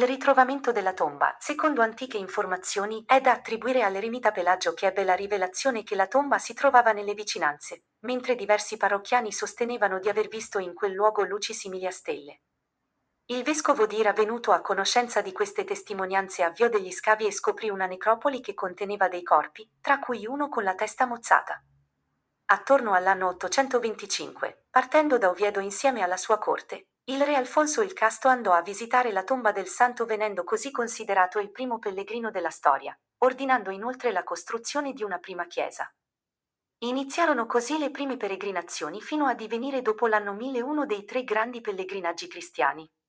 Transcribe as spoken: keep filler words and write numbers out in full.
Il ritrovamento della tomba, secondo antiche informazioni, è da attribuire all'eremita Pelagio che ebbe la rivelazione che la tomba si trovava nelle vicinanze, mentre diversi parrocchiani sostenevano di aver visto in quel luogo luci simili a stelle. Il vescovo di Ira, venuto a conoscenza di queste testimonianze, avviò degli scavi e scoprì una necropoli che conteneva dei corpi, tra cui uno con la testa mozzata. Attorno all'anno ottocentoventicinque, partendo da Oviedo insieme alla sua corte, il re Alfonso il Casto andò a visitare la tomba del santo, venendo così considerato il primo pellegrino della storia, ordinando inoltre la costruzione di una prima chiesa. Iniziarono così le prime peregrinazioni fino a divenire dopo l'anno mille uno dei tre grandi pellegrinaggi cristiani.